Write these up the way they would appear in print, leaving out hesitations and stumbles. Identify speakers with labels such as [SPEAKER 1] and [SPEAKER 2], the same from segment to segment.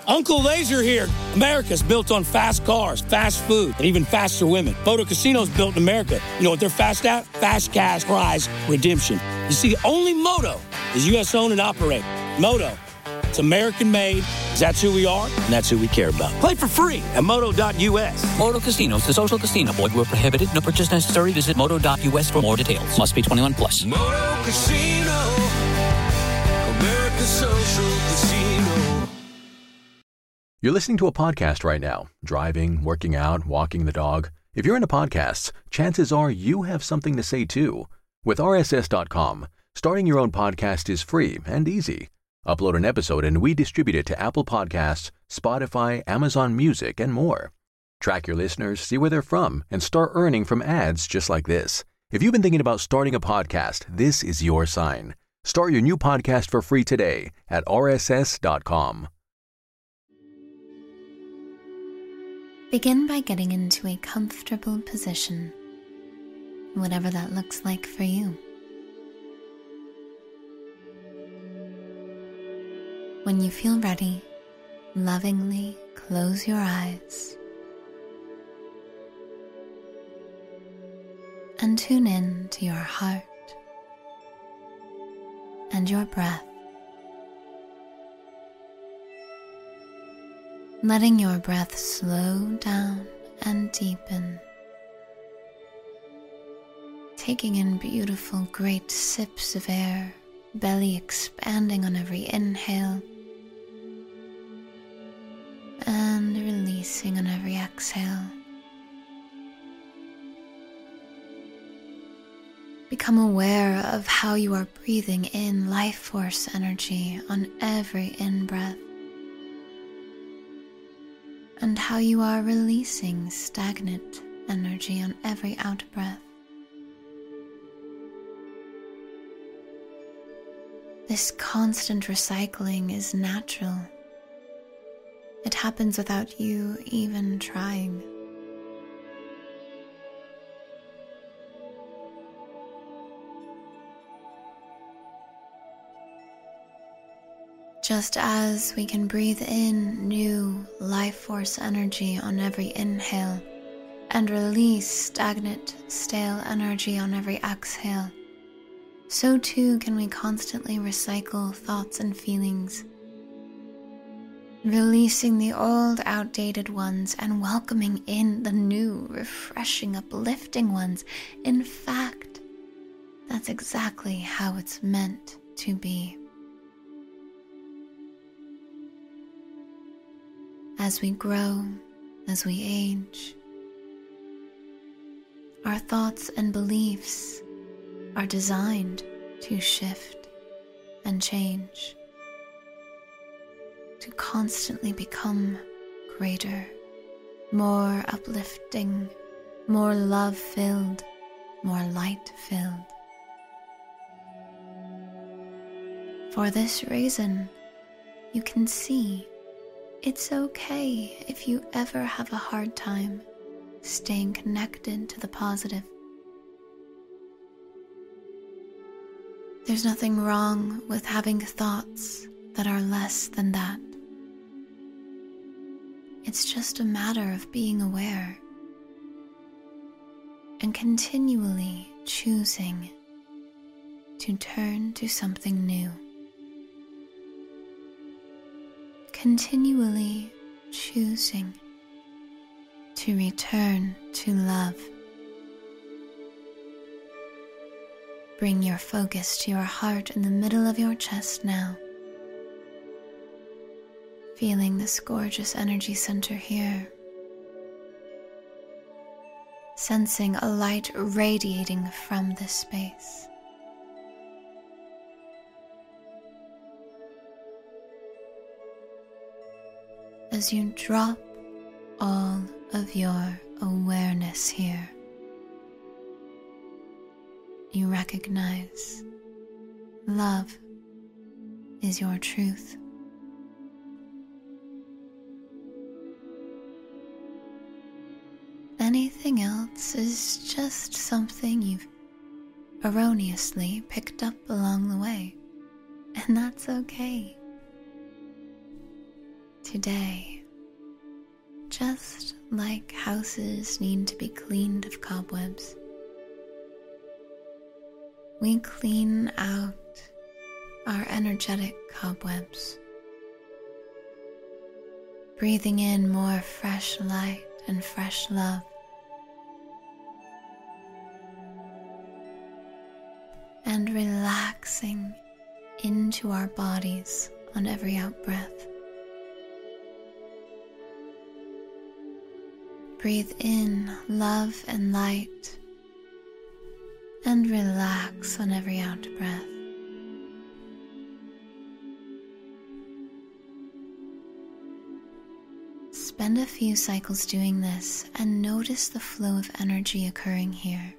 [SPEAKER 1] Uncle Laser here. America's built on fast cars, fast food, and even faster women. Moto Casino's built in America. You know what they're fast at? Fast cash prize redemption. You see, only Moto is U.S. owned and operated. Moto, it's American made, 'cause that's who we are, and that's who we care about. Play for free at moto.us.
[SPEAKER 2] Moto Casinos, the social casino. Void where prohibited. No purchase necessary. Visit moto.us for more details. Must be 21 plus.
[SPEAKER 3] Moto Casino, America's social casino.
[SPEAKER 4] You're listening to a podcast right now, driving, working out, walking the dog. If you're into podcasts, chances are you have something to say too. With RSS.com, starting your own podcast is free and easy. Upload an episode and we distribute it to Apple Podcasts, Spotify, Amazon Music, and more. Track your listeners, see where they're from, and start earning from ads just like this. If you've been thinking about starting a podcast, this is your sign. Start your new podcast for free today at RSS.com.
[SPEAKER 5] Begin by getting into a comfortable position, whatever that looks like for you. When you feel ready, lovingly close your eyes and tune in to your heart and your breath. Letting your breath slow down and deepen. Taking in beautiful, great sips of air, belly expanding on every inhale, and releasing on every exhale. Become aware of how you are breathing in life force energy on every in-breath, and how you are releasing stagnant energy on every out-breath. This constant recycling is natural. It happens without you even trying. Just as we can breathe in new life force energy on every inhale and release stagnant, stale energy on every exhale, so too can we constantly recycle thoughts and feelings, releasing the old, outdated ones and welcoming in the new, refreshing, uplifting ones. In fact, that's exactly how it's meant to be. As we grow, as we age, our thoughts and beliefs are designed to shift and change, to constantly become greater, more uplifting, more love-filled, more light-filled. For this reason, you can see it's okay if you ever have a hard time staying connected to the positive. There's nothing wrong with having thoughts that are less than that. It's just a matter of being aware and continually choosing to turn to something new. Continually choosing to return to love. Bring your focus to your heart in the middle of your chest now. Feeling this gorgeous energy center here. Sensing a light radiating from this space. As you drop all of your awareness here, you recognize love is your truth. Anything else is just something you've erroneously picked up along the way, and that's okay. Today, just like houses need to be cleaned of cobwebs, we clean out our energetic cobwebs, breathing in more fresh light and fresh love, and relaxing into our bodies on every out-breath. Breathe in love and light, and relax on every out-breath. Spend a few cycles doing this and notice the flow of energy occurring here.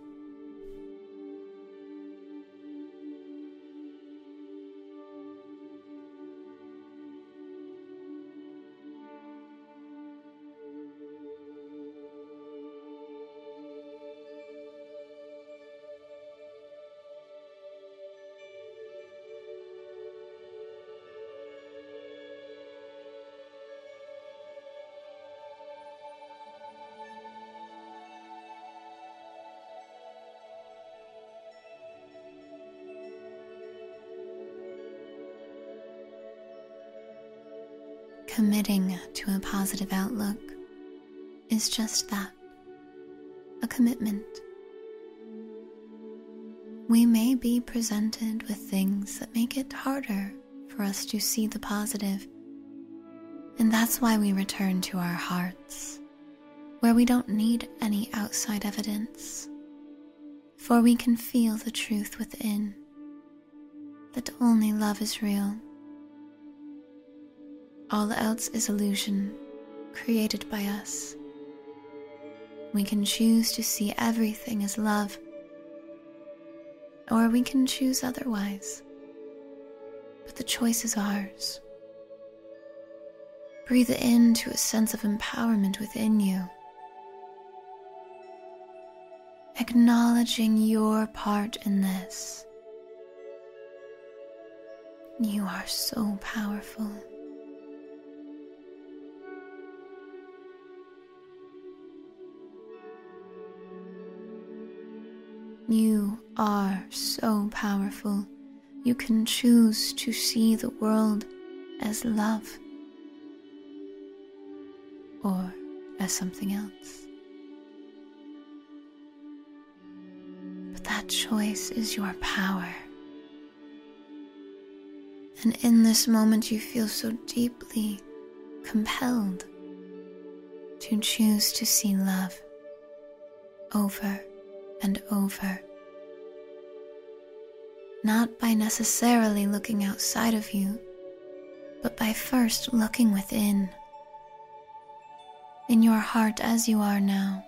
[SPEAKER 5] Committing to a positive outlook is just that, a commitment. We may be presented with things that make it harder for us to see the positive, and that's why we return to our hearts, where we don't need any outside evidence, for we can feel the truth within, that only love is real. All else is illusion, created by us. We can choose to see everything as love, or we can choose otherwise. But the choice is ours. Breathe into a sense of empowerment within you, acknowledging your part in this. You are so powerful. You are so powerful. You can choose to see the world as love or as something else. But that choice is your power. And in this moment you feel so deeply compelled to choose to see love over and over, not by necessarily looking outside of you, but by first looking within, in your heart as you are now,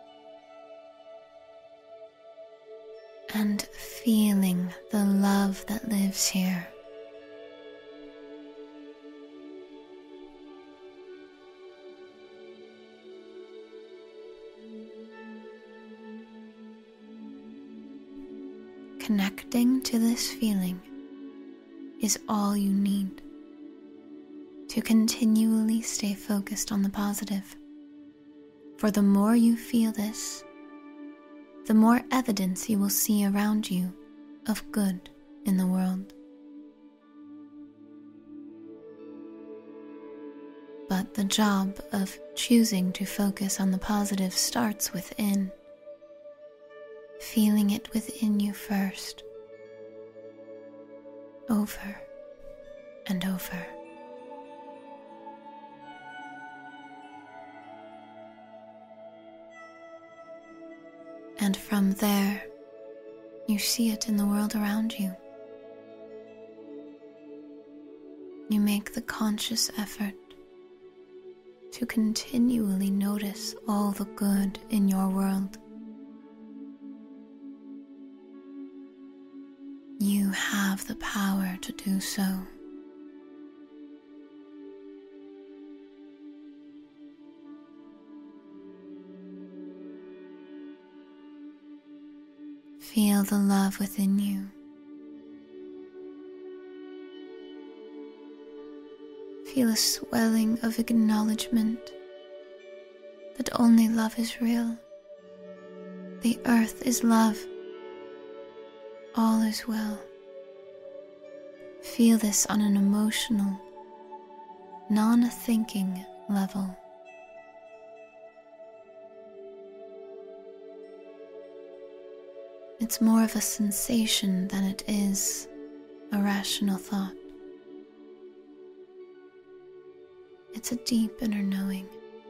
[SPEAKER 5] and feeling the love that lives here. Connecting to this feeling is all you need to continually stay focused on the positive. For the more you feel this, the more evidence you will see around you of good in the world. But the job of choosing to focus on the positive starts within. Feeling it within you first, over and over. And from there, you see it in the world around you. You make the conscious effort to continually notice all the good in your world. You have the power to do so. Feel the love within you. Feel a swelling of acknowledgement that only love is real. The earth is love. All is well. Feel this on an emotional, non-thinking level. It's more of a sensation than it is a rational thought. It's a deep inner knowing.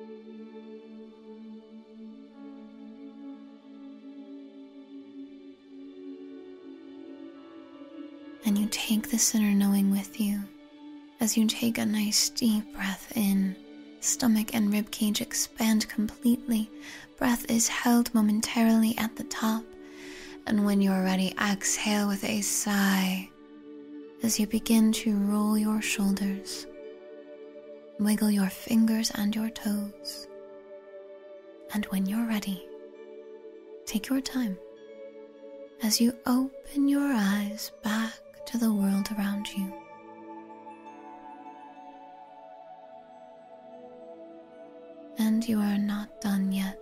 [SPEAKER 5] And you take this inner knowing with you as you take a nice deep breath in. Stomach and ribcage expand completely. Breath is held momentarily at the top. And when you're ready, exhale with a sigh as you begin to roll your shoulders, wiggle your fingers and your toes. And when you're ready, take your time as you open your eyes back to the world around you. And you are not done yet.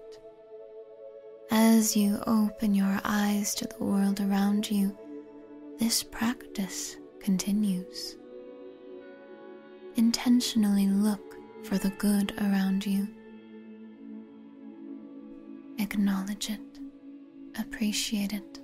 [SPEAKER 5] As you open your eyes to the world around you, this practice continues. Intentionally look for the good around you. Acknowledge it, appreciate it,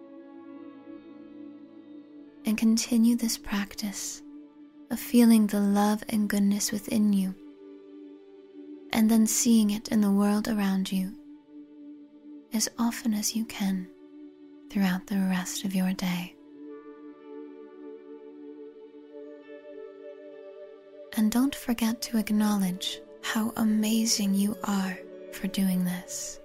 [SPEAKER 5] and continue this practice of feeling the love and goodness within you, and then seeing it in the world around you as often as you can throughout the rest of your day. And don't forget to acknowledge how amazing you are for doing this.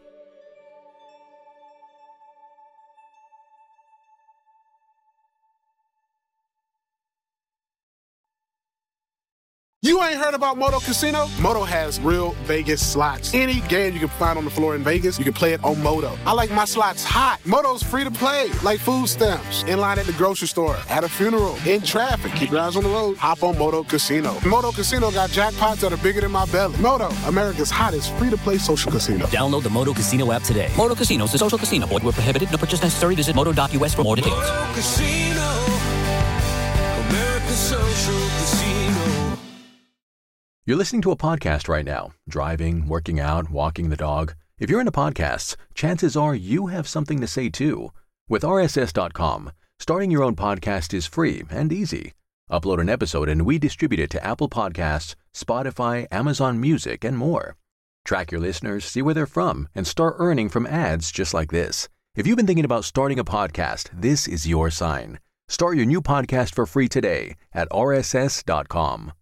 [SPEAKER 6] You ain't heard about Moto Casino? Moto has real Vegas slots. Any game you can find on the floor in Vegas, you can play it on Moto. I like my slots hot. Moto's free to play, like food stamps, in line at the grocery store, at a funeral, in traffic. Keep your eyes on the road. Hop on Moto Casino. Moto Casino got jackpots that are bigger than my belly. Moto, America's hottest free-to-play social casino.
[SPEAKER 2] Download the Moto Casino app today. Moto Casino is a social casino. Void where prohibited. No purchase necessary. Visit moto.us for more details.
[SPEAKER 3] Moto Casino, America's social casino.
[SPEAKER 4] You're listening to a podcast right now, driving, working out, walking the dog. If you're into podcasts, chances are you have something to say too. With RSS.com, starting your own podcast is free and easy. Upload an episode and we distribute it to Apple Podcasts, Spotify, Amazon Music, and more. Track your listeners, see where they're from, and start earning from ads just like this. If you've been thinking about starting a podcast, this is your sign. Start your new podcast for free today at RSS.com.